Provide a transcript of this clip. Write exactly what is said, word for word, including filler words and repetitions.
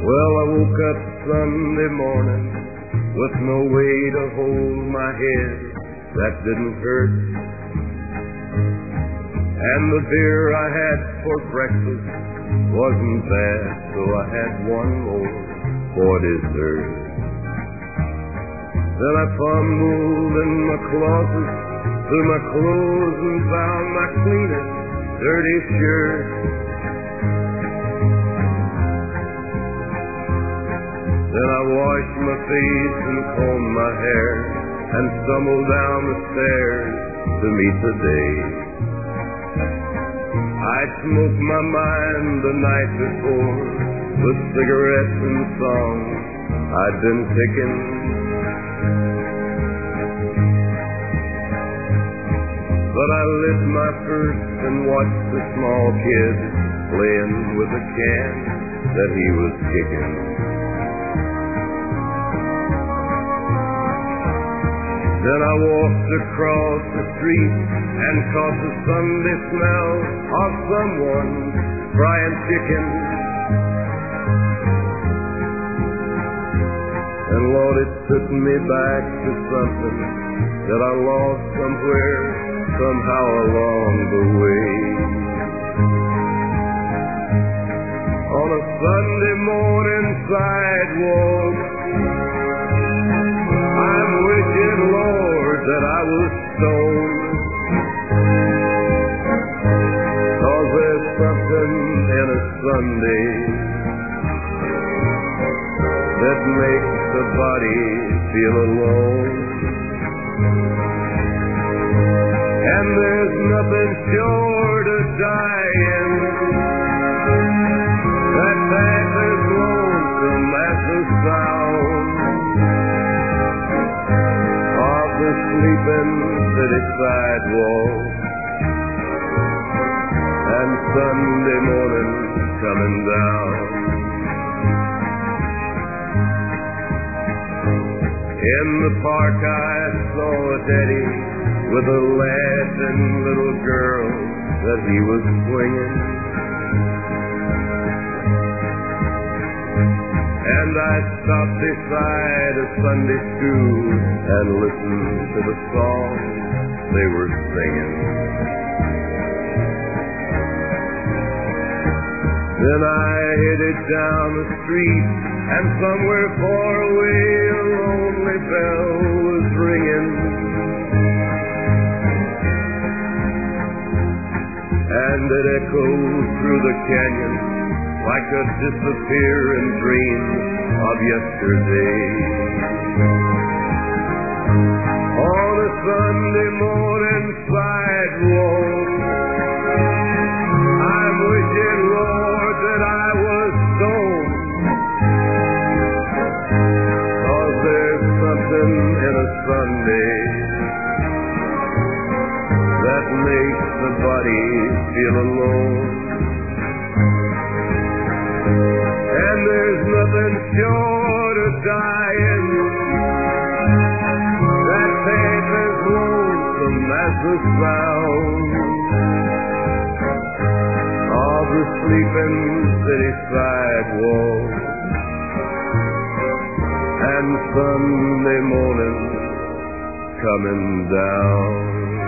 Well, I woke up Sunday morning with no way to hold my head. That didn't hurt. And the beer I had for breakfast wasn't bad, so I had one more for dessert. Then I fumbled in my closet through my clothes and found my cleanest dirty shirt. Then I washed my face and combed my hair and stumbled down the stairs to meet the day. I'd smoked my mind the night before with cigarettes and songs I'd been picking. But I lit my first and watched the small kid playing with a can that he was kicking. Then I walked across the street and caught the Sunday smell of someone frying chicken. And Lord, it took me back to something that I lost somewhere, somehow along the way. On a Sunday morning sidewalk, I'm wishing, Lord, that I was stoned. 'Cause there's something in a Sunday that makes the body feel alone. And there's nothing short of dying that that's as lonesome as the sound of the sleeping city sidewalk and Sunday morning coming down. In the park I saw a daddy with a laughing little girl that he was swinging. And I stopped beside a Sunday school and listened to the song they were singing. Then I headed down the street and somewhere far away a lonely bell was ringing. And it echoed through the canyon like a disappearing dream of yesterday. On a Sunday morning sidewalk, I'm wishing, Lord, that I was stoned. 'Cause there's something in a Sunday that makes the body feel alone. And there's nothing short of dying that's half as lonesome as the sound of the sleeping city sidewalk and Sunday morning coming down.